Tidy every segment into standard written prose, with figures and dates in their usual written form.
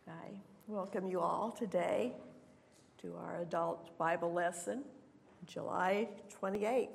I welcome you all today to our adult Bible lesson, July 28th.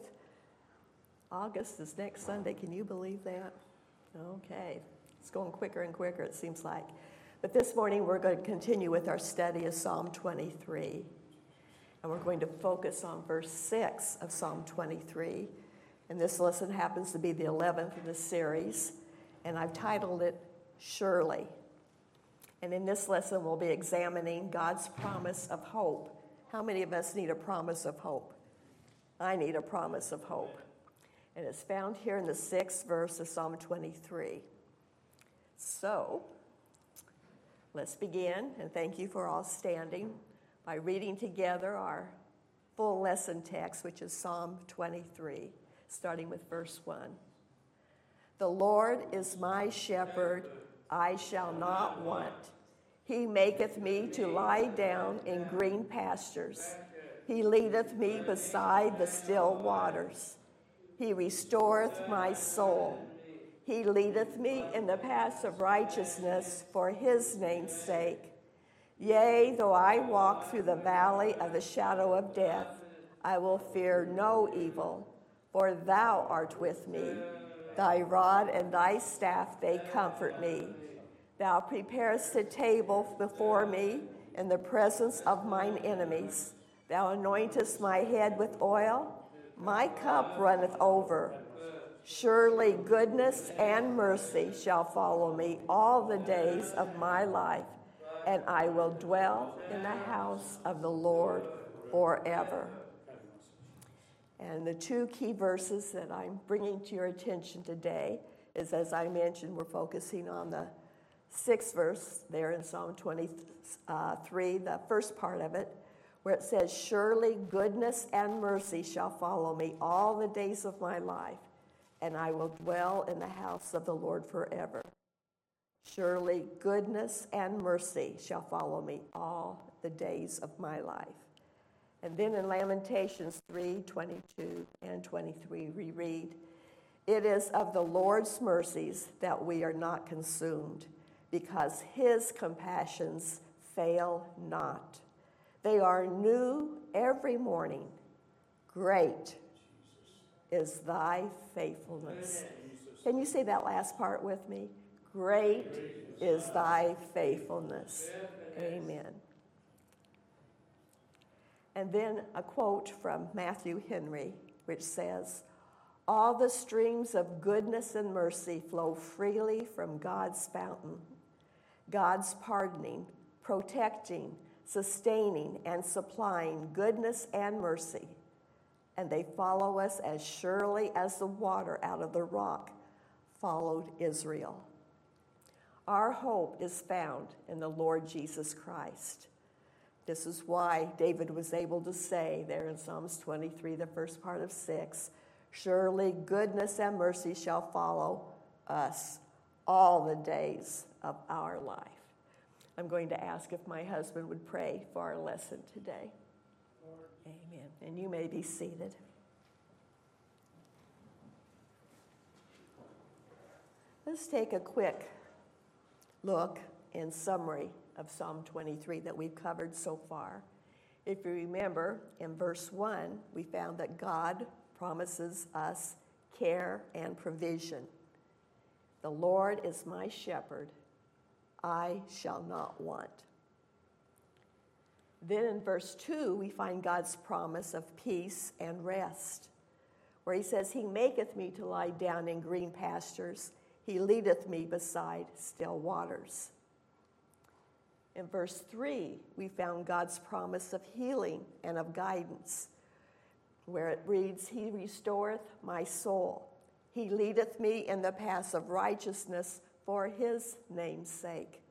August is next Sunday. Can you believe that? Okay. It's going quicker and quicker, it seems like. But this morning we're going to continue with our study of Psalm 23. And we're going to focus on verse 6 of Psalm 23. And this lesson happens to be the 11th in the series. And I've titled it, Surely. And in this lesson, we'll be examining God's promise of hope. How many of us need a promise of hope? I need a promise of hope. And it's found here in the 6th verse of Psalm 23. So, let's begin, and thank you for all standing, by reading together our full lesson text, which is Psalm 23, starting with verse 1. The Lord is my shepherd, I shall not want. He maketh me to lie down in green pastures. He leadeth me beside the still waters. He restoreth my soul. He leadeth me in the paths of righteousness for his name's sake. Yea, though I walk through the valley of the shadow of death, I will fear no evil, for thou art with me. Thy rod and thy staff, they comfort me. Thou preparest a table before me in the presence of mine enemies. Thou anointest my head with oil. My cup runneth over. Surely goodness and mercy shall follow me all the days of my life, and I will dwell in the house of the Lord forever. And the two key verses that I'm bringing to your attention today is, as I mentioned, we're focusing on the 6th verse there in Psalm 23, the first part of it, where it says, Surely goodness and mercy shall follow me all the days of my life, and I will dwell in the house of the Lord forever. Surely goodness and mercy shall follow me all the days of my life. And then in Lamentations 3:22 and 23, we read, It is of the Lord's mercies that we are not consumed, because his compassions fail not. They are new every morning. Great is thy faithfulness. Can you say that last part with me? Great is thy faithfulness. Amen. And then a quote from Matthew Henry, which says, All the streams of goodness and mercy flow freely from God's fountain. God's pardoning, protecting, sustaining, and supplying goodness and mercy. And they follow us as surely as the water out of the rock followed Israel. Our hope is found in the Lord Jesus Christ. This is why David was able to say there in Psalms 23, the first part of 6, Surely goodness and mercy shall follow us all the days of our life. I'm going to ask if my husband would pray for our lesson today. Lord. Amen. And you may be seated. Let's take a quick look in summary of Psalm 23 that we've covered so far. If you remember, in verse 1, we found that God promises us care and provision. The Lord is my shepherd, I shall not want. Then in verse 2, we find God's promise of peace and rest, where he says, He maketh me to lie down in green pastures. He leadeth me beside still waters. In verse 3, we found God's promise of healing and of guidance, where it reads, He restoreth my soul. He leadeth me in the paths of righteousness for his name's sake.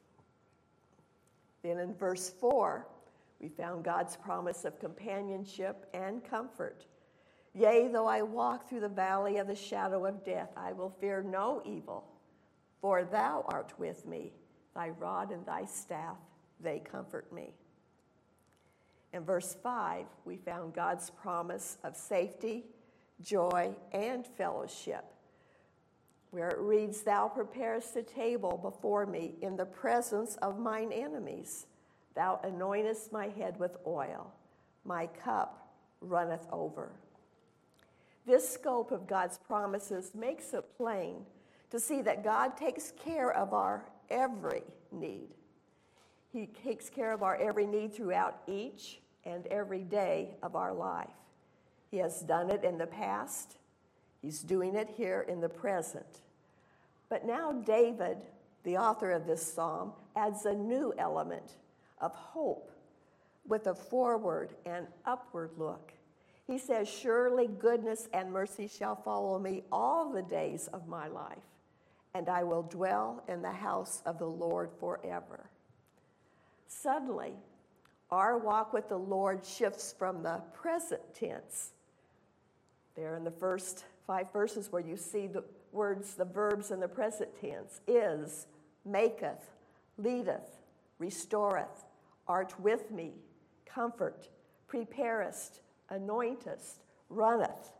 Then in verse 4, we found God's promise of companionship and comfort. Yea, though I walk through the valley of the shadow of death, I will fear no evil, for thou art with me. Thy rod and thy staff, they comfort me. In verse 5, we found God's promise of safety, joy, and fellowship, where it reads, Thou preparest a table before me in the presence of mine enemies. Thou anointest my head with oil. My cup runneth over. This scope of God's promises makes it plain to see that God takes care of our every need. He takes care of our every need throughout each and every day of our life. He has done it in the past. He's doing it here in the present. But now David, the author of this psalm, adds a new element of hope with a forward and upward look. He says, Surely goodness and mercy shall follow me all the days of my life, and I will dwell in the house of the Lord forever. Suddenly, our walk with the Lord shifts from the present tense. There in the first 5 verses where you see the words, the verbs in the present tense, is, maketh, leadeth, restoreth, art with me, comfort, preparest, anointest, runneth.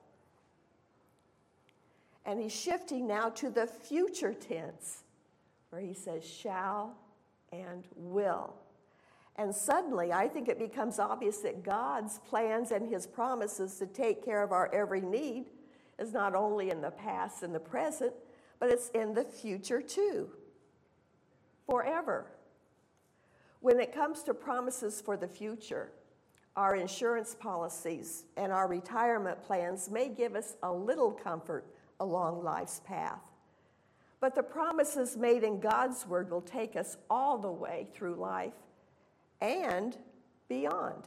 And he's shifting now to the future tense, where he says shall and will. And suddenly, I think it becomes obvious that God's plans and his promises to take care of our every need is not only in the past and the present, but it's in the future too, forever. When it comes to promises for the future, our insurance policies and our retirement plans may give us a little comfort along life's path. But the promises made in God's word will take us all the way through life and beyond.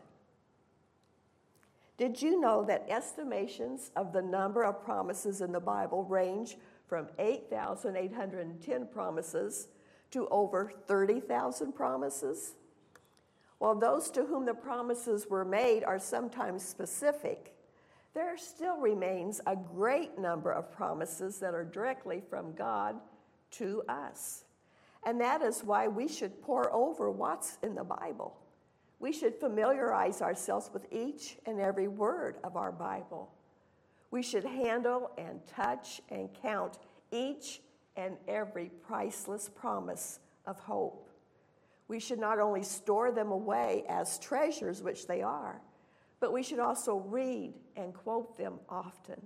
Did you know that estimations of the number of promises in the Bible range from 8,810 promises to over 30,000 promises? While those to whom the promises were made are sometimes specific, there still remains a great number of promises that are directly from God to us. And that is why we should pore over what's in the Bible. We should familiarize ourselves with each and every word of our Bible. We should handle and touch and count each and every priceless promise of hope. We should not only store them away as treasures, which they are, but we should also read and quote them often.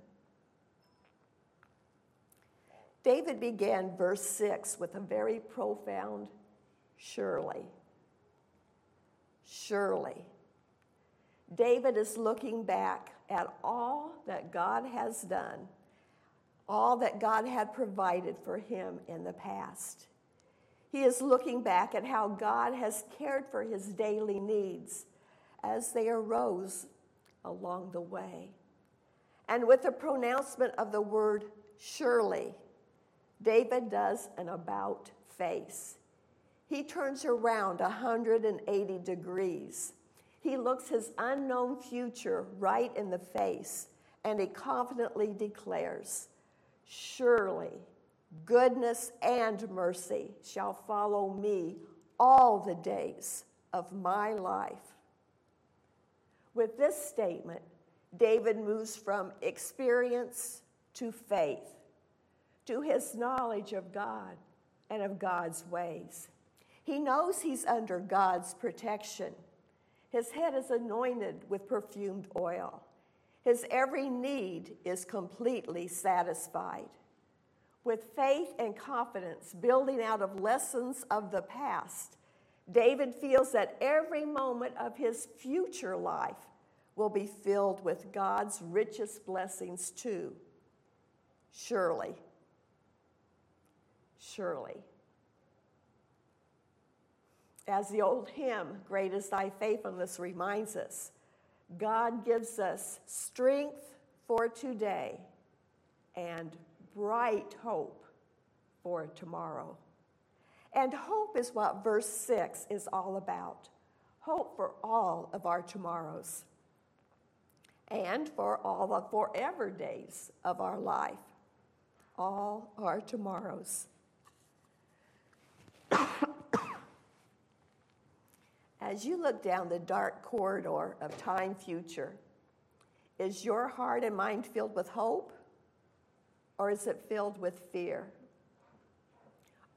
David began verse 6 with a very profound surely. Surely. David is looking back at all that God has done, all that God had provided for him in the past. He is looking back at how God has cared for his daily needs as they arose along the way. And with the pronouncement of the word surely, David does an about face. He turns around 180 degrees. He looks his unknown future right in the face, and he confidently declares, Surely goodness and mercy shall follow me all the days of my life. With this statement, David moves from experience to faith, to his knowledge of God and of God's ways. He knows he's under God's protection. His head is anointed with perfumed oil. His every need is completely satisfied. With faith and confidence building out of lessons of the past, David feels that every moment of his future life will be filled with God's richest blessings too. Surely. Surely. As the old hymn, Great is Thy Faithfulness, reminds us, God gives us strength for today and bright hope for tomorrow. And hope is what verse 6 is all about. Hope for all of our tomorrows and for all the forever days of our life. All our tomorrows. As you look down the dark corridor of time future, is your heart and mind filled with hope, or is it filled with fear?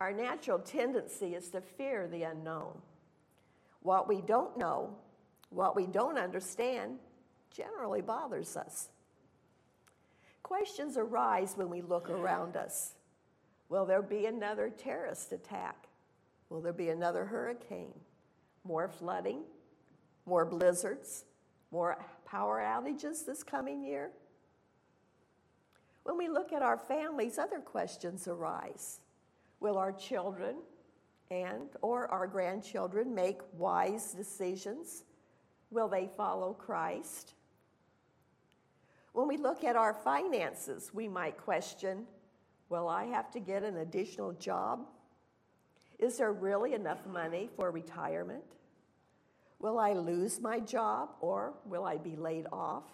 Our natural tendency is to fear the unknown. What we don't know, what we don't understand, generally bothers us. Questions arise when we look around us. Will there be another terrorist attack? Will there be another hurricane? More flooding? More blizzards? More power outages this coming year? When we look at our families, other questions arise. Will our children and or our grandchildren make wise decisions? Will they follow Christ? When we look at our finances, we might question, will I have to get an additional job? Is there really enough money for retirement? Will I lose my job or will I be laid off?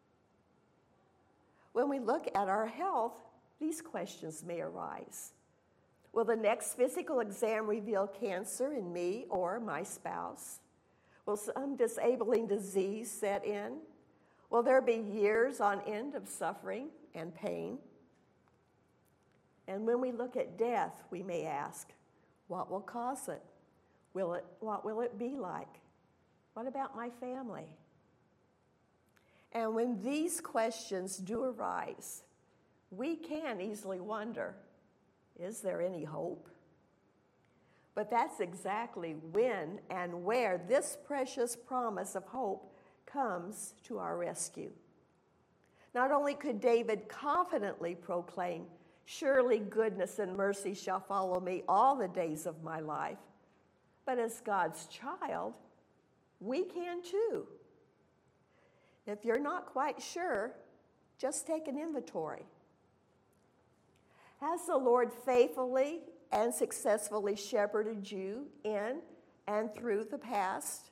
When we look at our health, these questions may arise. Will the next physical exam reveal cancer in me or my spouse? Will some disabling disease set in? Will there be years on end of suffering and pain? And when we look at death, we may ask, what will cause it? What will it be like? What about my family? And when these questions do arise, we can easily wonder, is there any hope? But that's exactly when and where this precious promise of hope comes to our rescue. Not only could David confidently proclaim, surely goodness and mercy shall follow me all the days of my life, but as God's child, we can too. If you're not quite sure, just take an inventory. Has the Lord faithfully and successfully shepherded you in and through the past?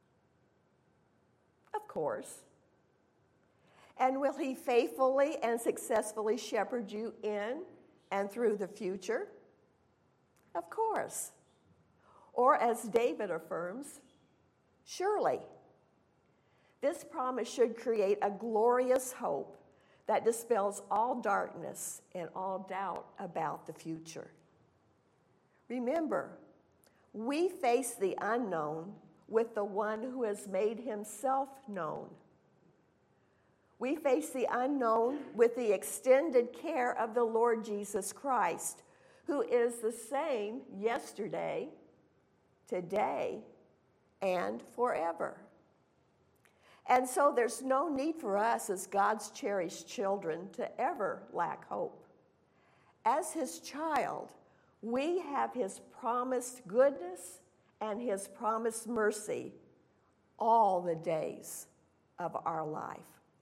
Of course. And will he faithfully and successfully shepherd you in and through the future? Of course. Or as David affirms, surely. This promise should create a glorious hope that dispels all darkness and all doubt about the future. Remember, we face the unknown with the one who has made himself known. We face the unknown with the extended care of the Lord Jesus Christ, who is the same yesterday, today, and forever. And so there's no need for us as God's cherished children to ever lack hope. As his child, we have his promised goodness and his promised mercy all the days of our life.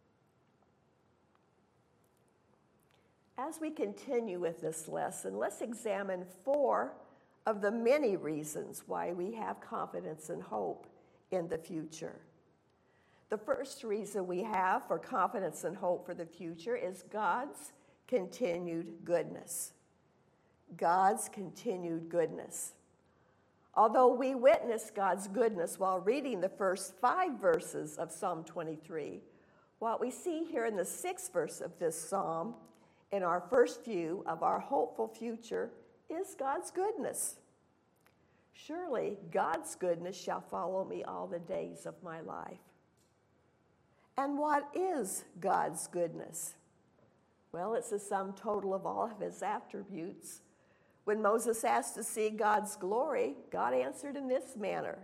As we continue with this lesson, let's examine 4 of the many reasons why we have confidence and hope in the future. The first reason we have for confidence and hope for the future is God's continued goodness. God's continued goodness. Although we witness God's goodness while reading the first 5 verses of Psalm 23, what we see here in the 6th verse of this psalm, in our first view of our hopeful future, is God's goodness. Surely God's goodness shall follow me all the days of my life. And what is God's goodness? Well, it's the sum total of all of his attributes. When Moses asked to see God's glory, God answered in this manner.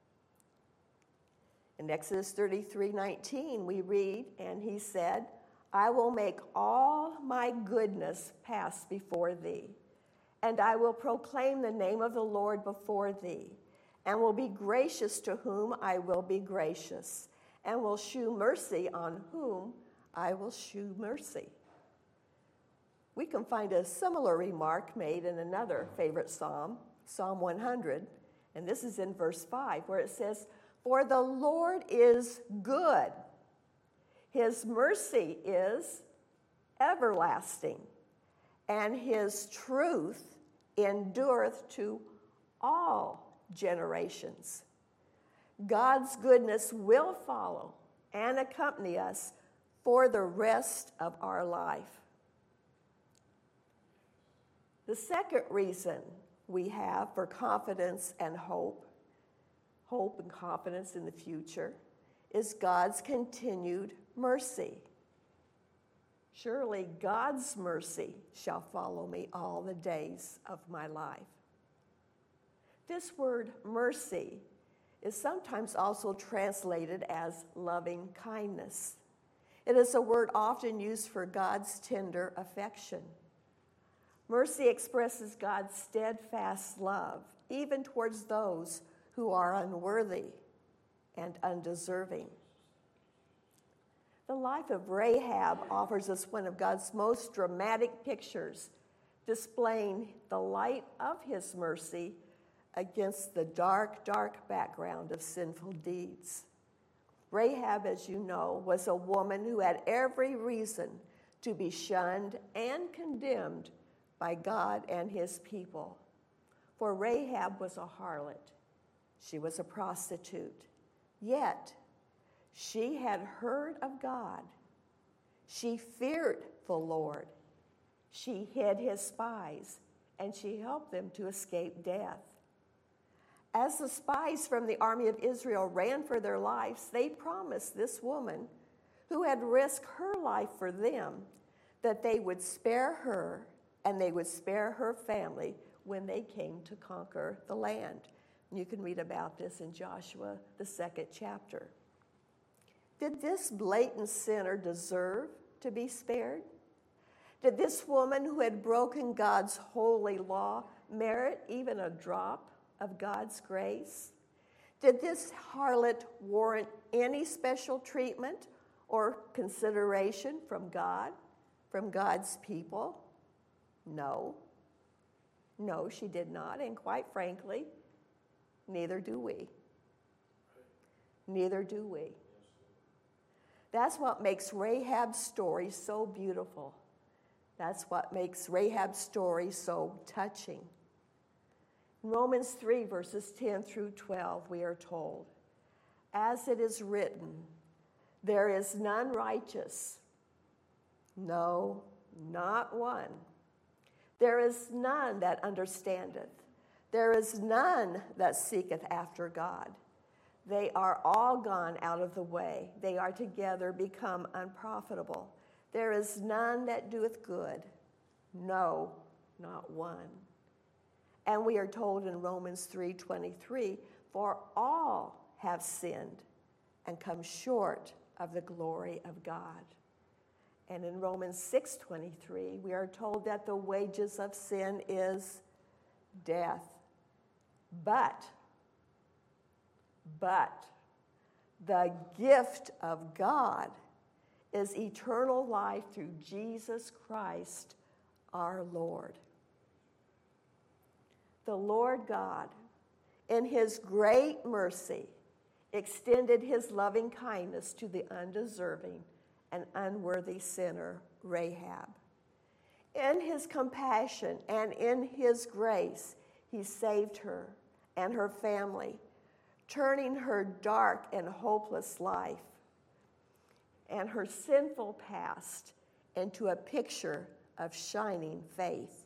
In Exodus 33:19, we read, and he said, I will make all my goodness pass before thee, and I will proclaim the name of the Lord before thee, and will be gracious to whom I will be gracious, and will shew mercy on whom I will shew mercy. We can find a similar remark made in another favorite psalm, Psalm 100, and this is in verse 5, where it says, For the Lord is good. His mercy is everlasting, and his truth endureth to all generations. God's goodness will follow and accompany us for the rest of our life. The second reason we have for confidence and hope and confidence in the future, is God's continued mercy. Surely God's mercy shall follow me all the days of my life. This word mercy is sometimes also translated as loving kindness. It is a word often used for God's tender affection. Mercy expresses God's steadfast love, even towards those who are unworthy and undeserving. The life of Rahab offers us one of God's most dramatic pictures, displaying the light of his mercy against the dark, dark background of sinful deeds. Rahab, as you know, was a woman who had every reason to be shunned and condemned by God and his people. For Rahab was a harlot. She was a prostitute. Yet, she had heard of God. She feared the Lord. She hid his spies, and she helped them to escape death. As the spies from the army of Israel ran for their lives, they promised this woman, who had risked her life for them, that they would spare her and they would spare her family when they came to conquer the land. And you can read about this in Joshua, the 2nd chapter. Did this blatant sinner deserve to be spared? Did this woman who had broken God's holy law merit even a drop of God's grace? Did this harlot warrant any special treatment or consideration from God, from God's people? No. No, she did not, and quite frankly, neither do we. Neither do we. That's what makes Rahab's story so beautiful. That's what makes Rahab's story so touching. In Romans 3, verses 10 through 12, we are told, "As it is written, there is none righteous, no, not one. There is none that understandeth. There is none that seeketh after God. They are all gone out of the way. They are together become unprofitable. There is none that doeth good, no, not one." And we are told in Romans 3:23, "For all have sinned and come short of the glory of God." And in Romans 6:23, we are told that the wages of sin is death. But the gift of God is eternal life through Jesus Christ our Lord. The Lord God, in his great mercy, extended his loving kindness to the undeserving and unworthy sinner, Rahab. In his compassion and in his grace, he saved her and her family, turning her dark and hopeless life and her sinful past into a picture of shining faith.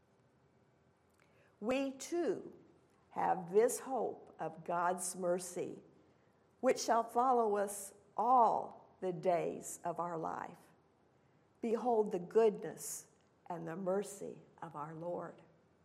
We too have this hope of God's mercy, which shall follow us all the days of our life. Behold the goodness and the mercy of our Lord.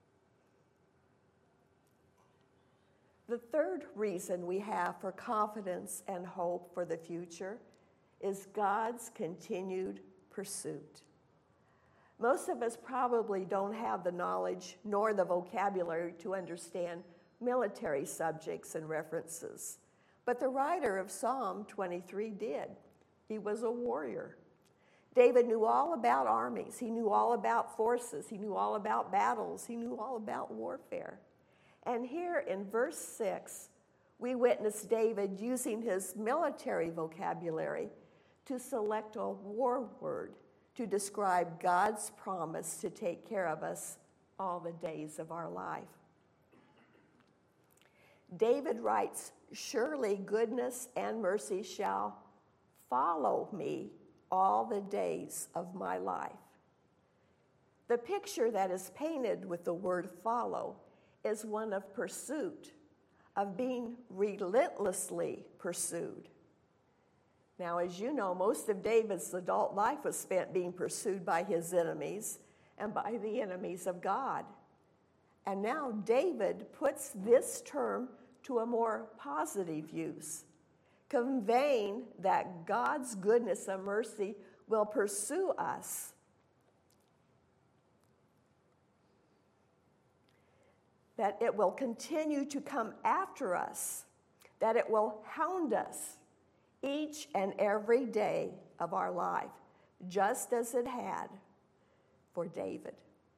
The third reason we have for confidence and hope for the future is God's continued pursuit. Most of us probably don't have the knowledge nor the vocabulary to understand military subjects and references, but the writer of Psalm 23 did. He was a warrior. David knew all about armies. He knew all about forces. He knew all about battles. He knew all about warfare. And here in verse 6, we witness David using his military vocabulary to select a war word to describe God's promise to take care of us all the days of our life. David writes, "Surely goodness and mercy shall follow me all the days of my life." The picture that is painted with the word follow is one of pursuit, of being relentlessly pursued. Now, as you know, most of David's adult life was spent being pursued by his enemies and by the enemies of God. And now David puts this term to a more positive use, conveying that God's goodness and mercy will pursue us. That it will continue to come after us, that it will hound us each and every day of our life, just as it had for David.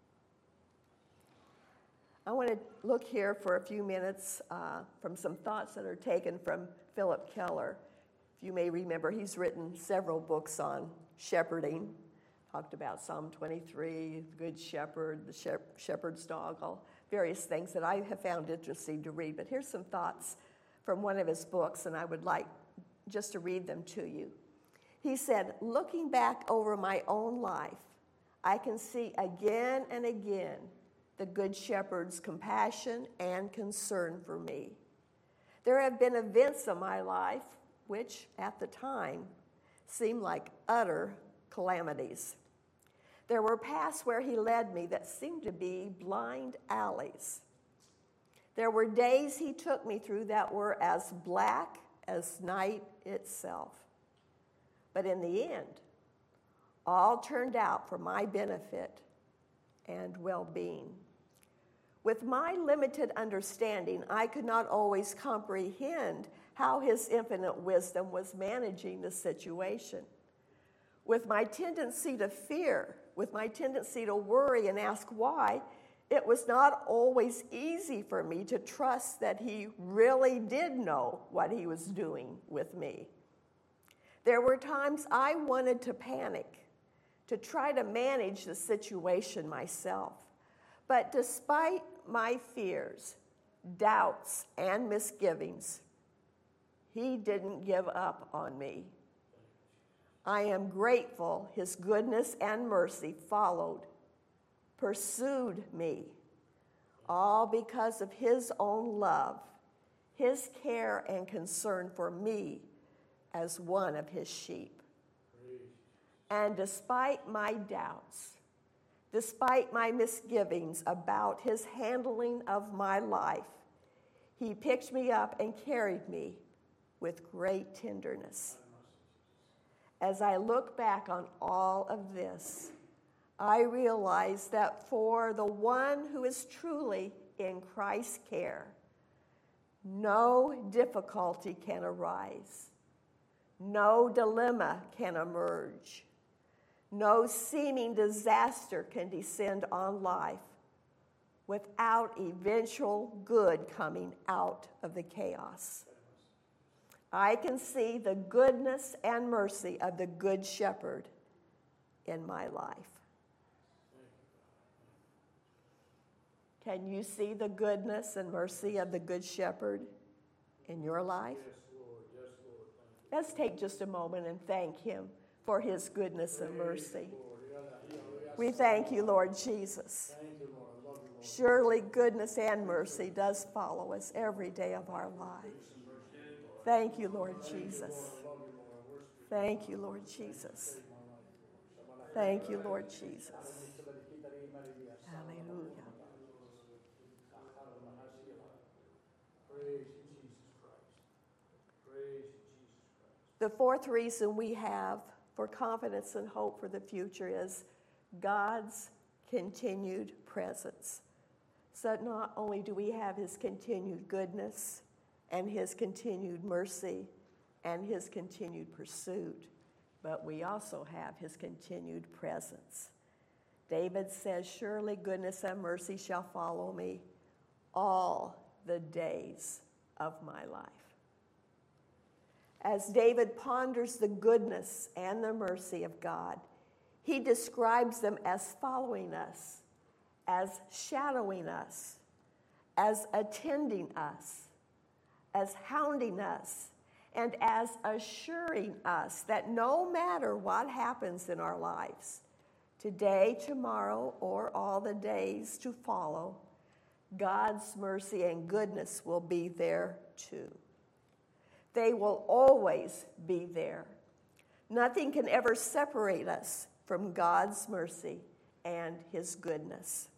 I want to look here for a few minutes from some thoughts that are taken from Philip Keller. If you may remember, he's written several books on shepherding, talked about Psalm 23, the Good Shepherd, the Shepherd's Dog, all various things that I have found interesting to read. But here's some thoughts from one of his books, and I would like just to read them to you. He said, "Looking back over my own life, I can see again and again the Good Shepherd's compassion and concern for me. There have been events in my life which, at the time, seemed like utter calamities. There were paths where he led me that seemed to be blind alleys. There were days he took me through that were as black as night itself. But in the end, all turned out for my benefit and well-being. With my limited understanding, I could not always comprehend how his infinite wisdom was managing the situation. With my tendency to fear, with my tendency to worry and ask why, it was not always easy for me to trust that he really did know what he was doing with me. There were times I wanted to panic, to try to manage the situation myself. But despite my fears, doubts, and misgivings, he didn't give up on me. I am grateful his goodness and mercy followed, pursued me, all because of his own love, his care and concern for me as one of his sheep. And despite my doubts, despite my misgivings about his handling of my life, he picked me up and carried me with great tenderness. As I look back on all of this, I realize that for the one who is truly in Christ's care, no difficulty can arise, no dilemma can emerge, no seeming disaster can descend on life without eventual good coming out of the chaos. I can see the goodness and mercy of the Good Shepherd in my life. Can you see the goodness and mercy of the Good Shepherd in your life? Yes, Lord. Yes, Lord. Let's take just a moment and thank him for his goodness and mercy. We thank you, Lord Jesus. Thank you, Lord. I love you, Lord. Surely goodness and mercy does follow us every day of our lives. Thank you, Lord Jesus. Thank you, Lord Jesus. Thank you, Lord Jesus. Hallelujah. Praise you, Jesus Christ. Praise you, Jesus Christ. The fourth reason we have for confidence and hope for the future is God's continued presence. So not only do we have his continued goodness and his continued mercy and his continued pursuit, but we also have his continued presence. David says, "Surely goodness and mercy shall follow me all the days of my life." As David ponders the goodness and the mercy of God, he describes them as following us, as shadowing us, as attending us, as hounding us, and as assuring us that no matter what happens in our lives, today, tomorrow, or all the days to follow, God's mercy and goodness will be there too. They will always be there. Nothing can ever separate us from God's mercy and his goodness.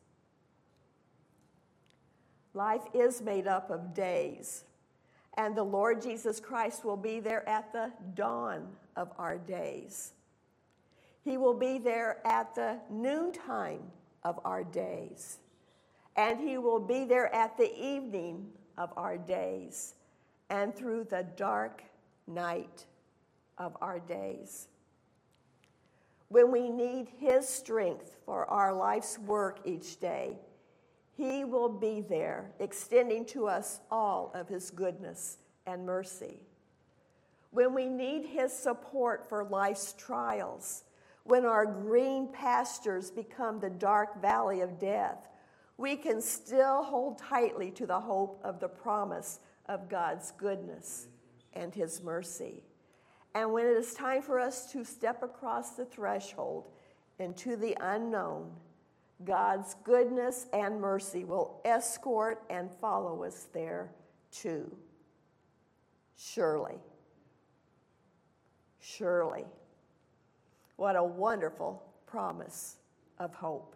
Life is made up of days, and the Lord Jesus Christ will be there at the dawn of our days. He will be there at the noontime of our days, and he will be there at the evening of our days, and through the dark night of our days. When we need his strength for our life's work each day, he will be there, extending to us all of his goodness and mercy. When we need his support for life's trials, when our green pastures become the dark valley of death, we can still hold tightly to the hope of the promise of God's goodness and his mercy. And when it is time for us to step across the threshold into the unknown, God's goodness and mercy will escort and follow us there too. Surely. Surely. What a wonderful promise of hope.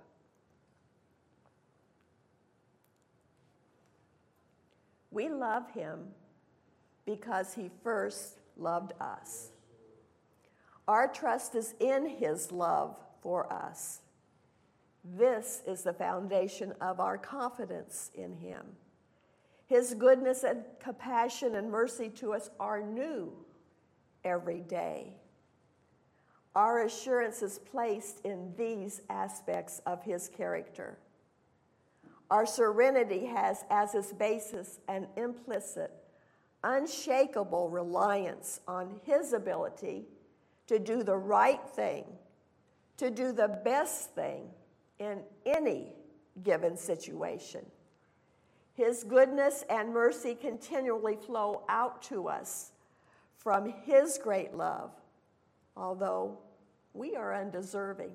We love him because he first loved us. Our trust is in his love for us. This is the foundation of our confidence in him. His goodness and compassion and mercy to us are new every day. Our assurance is placed in these aspects of his character. Our serenity has as its basis an implicit, unshakable reliance on his ability to do the right thing, to do the best thing in any given situation. His goodness and mercy continually flow out to us from his great love, although we are undeserving.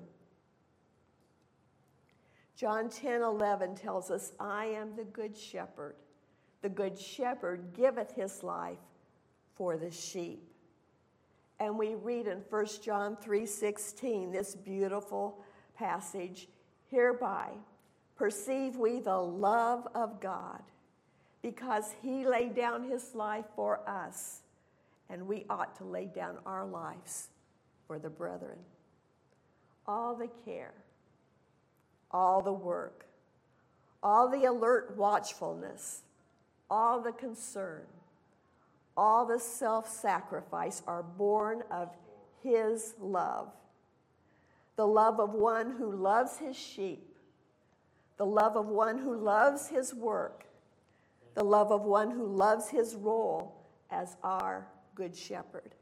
John 10:11 tells us, I am the good shepherd. The good shepherd giveth his life for the sheep. And we read in 1 John 3:16 this beautiful passage, hereby perceive we the love of God, because he laid down his life for us, and we ought to lay down our lives for the brethren. All the care, all the work, all the alert watchfulness, all the concern, all the self-sacrifice are born of his love. The love of one who loves his sheep, the love of one who loves his work, the love of one who loves his role as our good shepherd.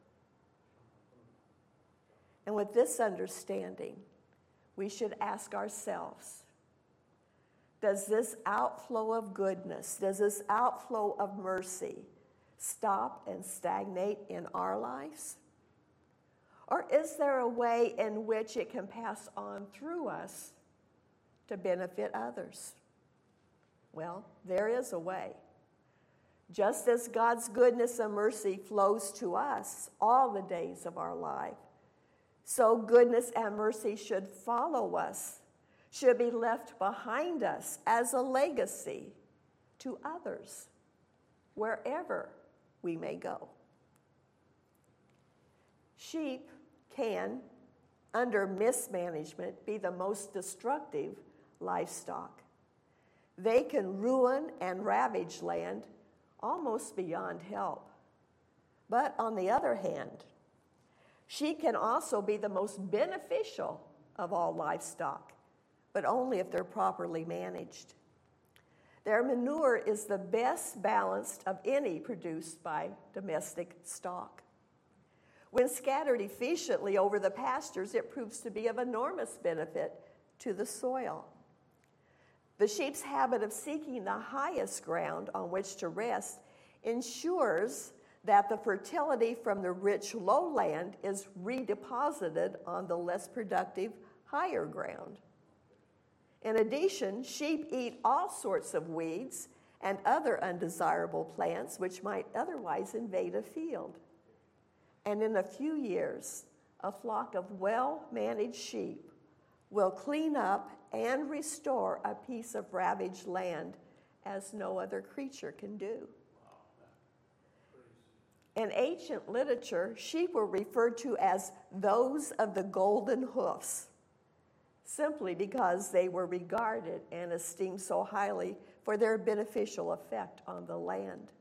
And with this understanding, we should ask ourselves, does this outflow of goodness, does this outflow of mercy stop and stagnate in our lives? Or is there a way in which it can pass on through us to benefit others? Well, there is a way. Just as God's goodness and mercy flows to us all the days of our life, so goodness and mercy should follow us, should be left behind us as a legacy to others, wherever we may go. Sheep can, under mismanagement, be the most destructive livestock. They can ruin and ravage land almost beyond help. But on the other hand, sheep can also be the most beneficial of all livestock, but only if they're properly managed. Their manure is the best balanced of any produced by domestic stock. When scattered efficiently over the pastures, it proves to be of enormous benefit to the soil. The sheep's habit of seeking the highest ground on which to rest ensures that the fertility from the rich lowland is redeposited on the less productive higher ground. In addition, sheep eat all sorts of weeds and other undesirable plants which might otherwise invade a field. And in a few years, a flock of well-managed sheep will clean up and restore a piece of ravaged land as no other creature can do. In ancient literature, sheep were referred to as those of the golden hoofs, simply because they were regarded and esteemed so highly for their beneficial effect on the land.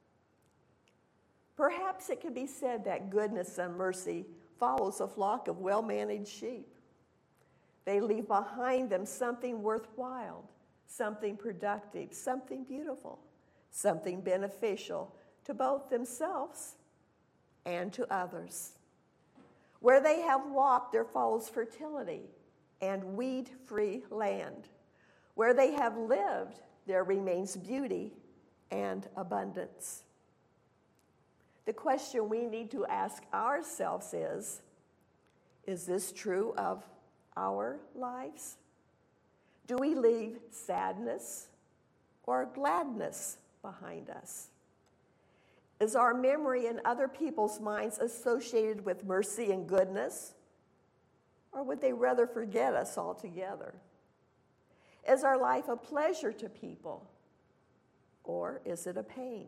Perhaps it can be said that goodness and mercy follows a flock of well-managed sheep. They leave behind them something worthwhile, something productive, something beautiful, something beneficial to both themselves and to others. Where they have walked, there follows fertility and weed-free land. Where they have lived, there remains beauty and abundance. The question we need to ask ourselves is this true of our lives? Do we leave sadness or gladness behind us? Is our memory in other people's minds associated with mercy and goodness? Or would they rather forget us altogether? Is our life a pleasure to people? Or is it a pain?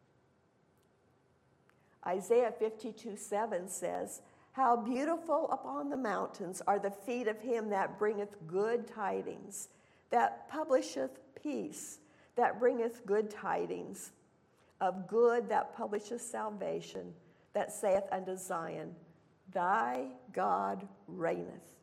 Isaiah 52:7 says, "How beautiful upon the mountains are the feet of him that bringeth good tidings, that publisheth peace, that bringeth good tidings of good, that publisheth salvation, that saith unto Zion, Thy God reigneth."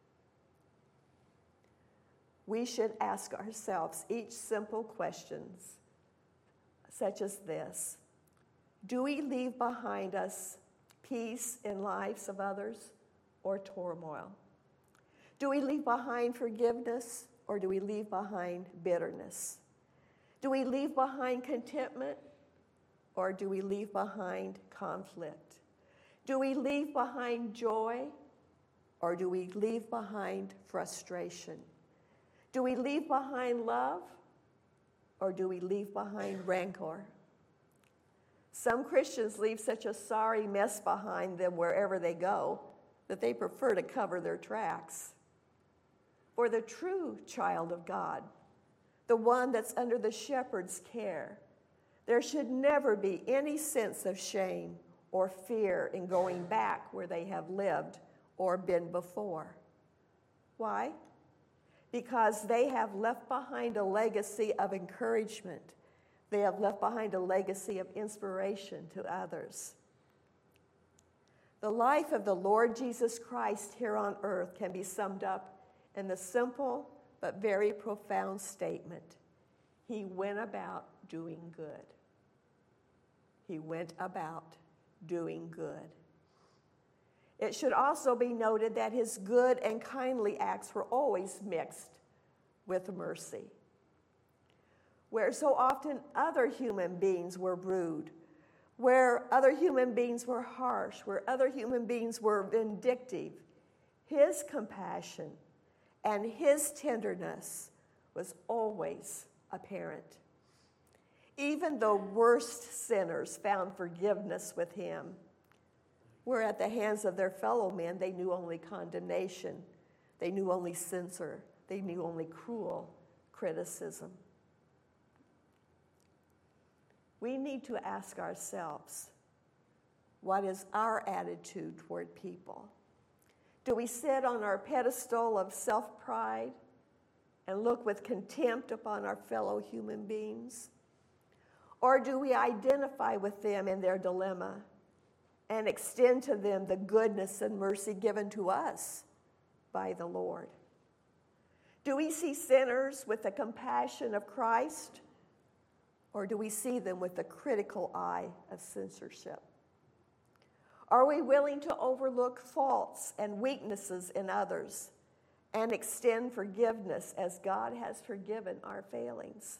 We should ask ourselves each simple questions, such as this: do we leave behind us peace in lives of others or turmoil? Do we leave behind forgiveness or do we leave behind bitterness? Do we leave behind contentment or do we leave behind conflict? Do we leave behind joy or do we leave behind frustration? Do we leave behind love or do we leave behind rancor? Some Christians leave such a sorry mess behind them wherever they go that they prefer to cover their tracks. For the true child of God, the one that's under the shepherd's care, there should never be any sense of shame or fear in going back where they have lived or been before. Why? Because they have left behind a legacy of encouragement. They have left behind a legacy of inspiration to others. The life of the Lord Jesus Christ here on earth can be summed up in the simple but very profound statement: He went about doing good. He went about doing good. It should also be noted that his good and kindly acts were always mixed with mercy. Where so often other human beings were rude, where other human beings were harsh, where other human beings were vindictive, his compassion and his tenderness was always apparent. Even the worst sinners found forgiveness with him, where at the hands of their fellow men they knew only condemnation, they knew only censure, they knew only cruel criticism. We need to ask ourselves, what is our attitude toward people? Do we sit on our pedestal of self-pride and look with contempt upon our fellow human beings? Or do we identify with them in their dilemma and extend to them the goodness and mercy given to us by the Lord? Do we see sinners with the compassion of Christ, or do we see them with the critical eye of censorship? Are we willing to overlook faults and weaknesses in others and extend forgiveness as God has forgiven our failings?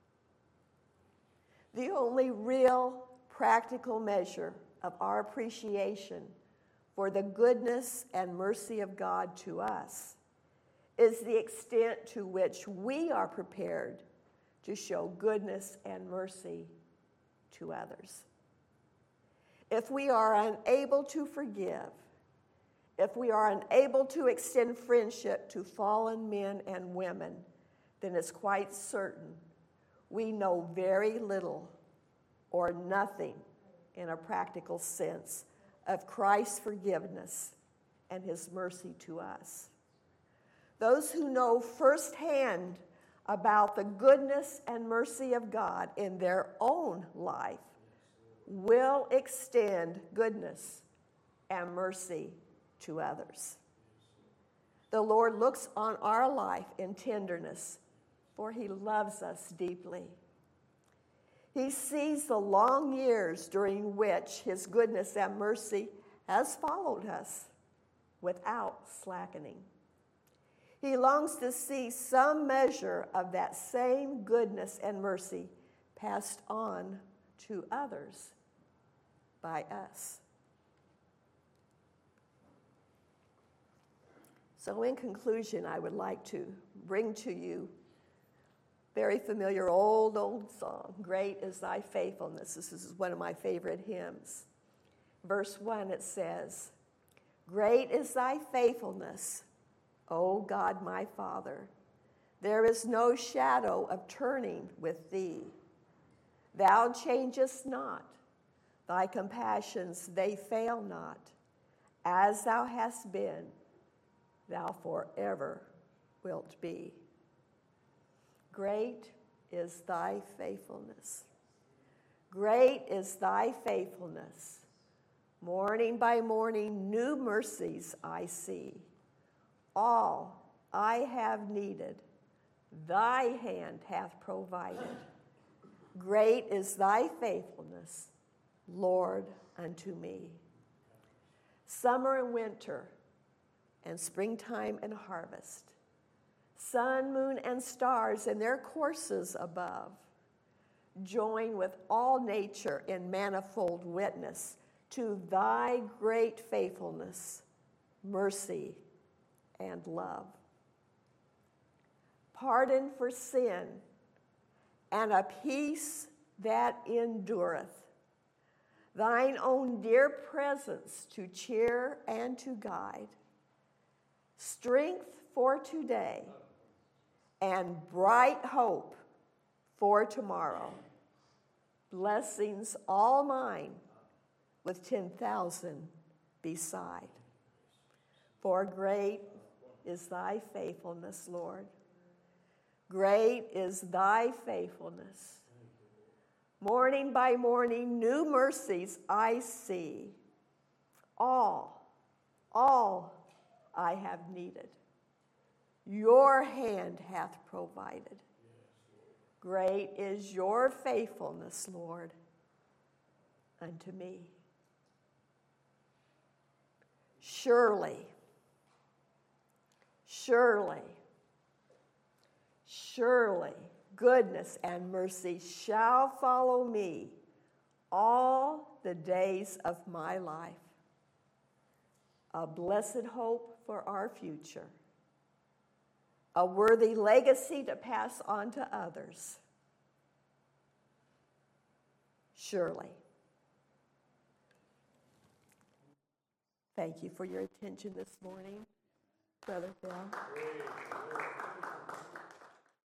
The only real practical measure of our appreciation for the goodness and mercy of God to us is the extent to which we are prepared to show goodness and mercy to others. If we are unable to forgive, if we are unable to extend friendship to fallen men and women, then it's quite certain we know very little or nothing in a practical sense of Christ's forgiveness and his mercy to us. Those who know firsthand about the goodness and mercy of God in their own life will extend goodness and mercy to others. The Lord looks on our life in tenderness, for he loves us deeply. He sees the long years during which his goodness and mercy has followed us without slackening. He longs to see some measure of that same goodness and mercy passed on to others by us. So in conclusion, I would like to bring to you very familiar old song, Great is Thy Faithfulness. This is one of my favorite hymns. Verse 1, it says, Great is Thy faithfulness, O God my Father. There is no shadow of turning with Thee. Thou changest not. Thy compassions, they fail not. As Thou hast been, Thou forever wilt be. Great is Thy faithfulness. Great is Thy faithfulness. Morning by morning, new mercies I see. All I have needed, Thy hand hath provided. Great is Thy faithfulness, Lord, unto me. Summer and winter, and springtime and harvest, sun, moon, and stars in their courses above, join with all nature in manifold witness to Thy great faithfulness, mercy, and love. Pardon for sin, and a peace that endureth, Thine own dear presence to cheer and to guide, strength for today, and bright hope for tomorrow. Blessings all mine, with 10,000 beside. For great is Thy faithfulness, Lord. Great is Thy faithfulness. Morning by morning, new mercies I see. All I have needed, Your hand hath provided. Great is Your faithfulness, Lord, unto me. Surely, goodness and mercy shall follow me all the days of my life. A blessed hope for our future, a worthy legacy to pass on to others. Surely. Thank you for your attention this morning, Brother Bill.